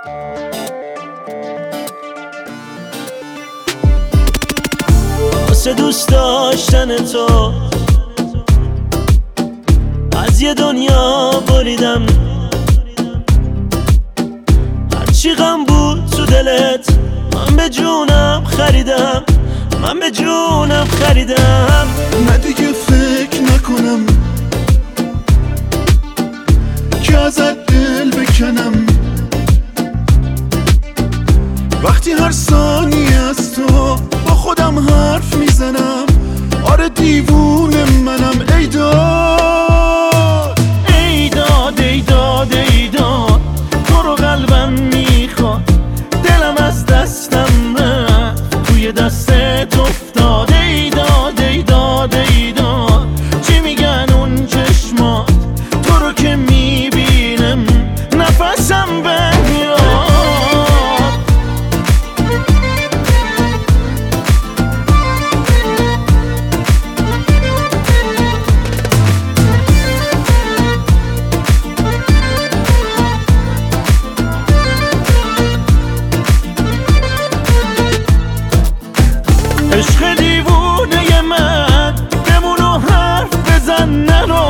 واسه دوست داشتن تو از یه دنیا بریدم، هرچی غم بود تو دلت من به جونم خریدم، من به جونم خریدم. نه دیگه فکر نکنم که ازت دل بکنم، وقتی هر ثانیه از تو با خودم حرف میزنم. آره دیوونه منم. ای داد ای داد ای داد ای داد، تو رو قلبم میخواد، دلم از دستم رفت توی دستت افتاد. ای داد ای داد ای داد، چی میگن اون چشمات، تو رو که میبینم نفسم بمیاد. عشق دیوونه من بمون و حرف بزن نرو،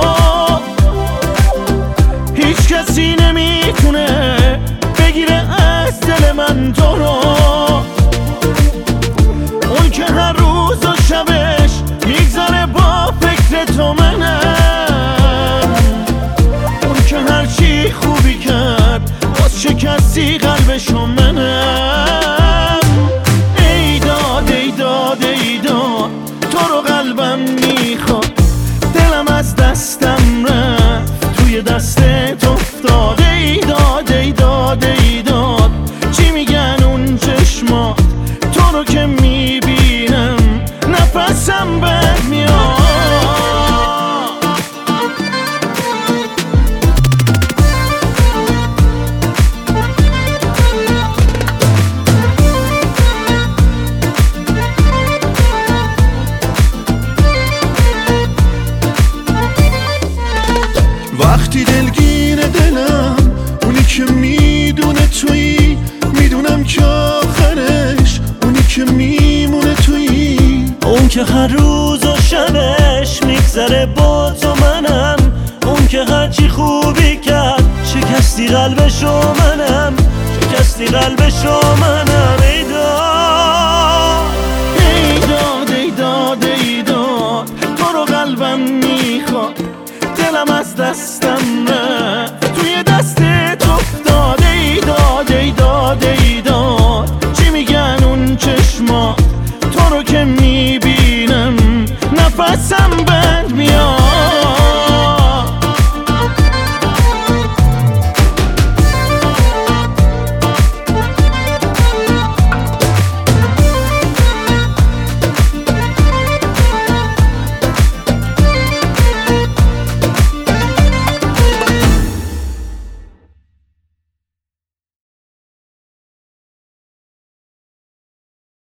هیچ کسی نمیتونه بگیره از دل من تو رو. اون که هر روز و شبش میگذره با فکر تو منم، اون که هر چی خوبی کرد باز شکستی قلبشو منم. ای داد ای داد ای داد، تو رو قلبم میخواد، دلم از دستم رفت توی دستت افتاد. ای داد ای داد ای داد، چی میگن اون چشمات، تو رو که میبینم نفسم برمیاد. وقتی دلگیر دلم اونی که میدونه تویی، میدونم که آخرش اونی که میمونه تویی. اون که هر روز و شبش میگذره با تو منم، اون که هرچی خوبی کرد شکستی قلبشو منم، شکستی قلبشو منم. ای داد ای داد ای داد ای داد، تو رو قلبم میخواد، دلم از دستم رفت توی دستت افتاد. ای داد ای داد ای داد، چی میگن اون چشما،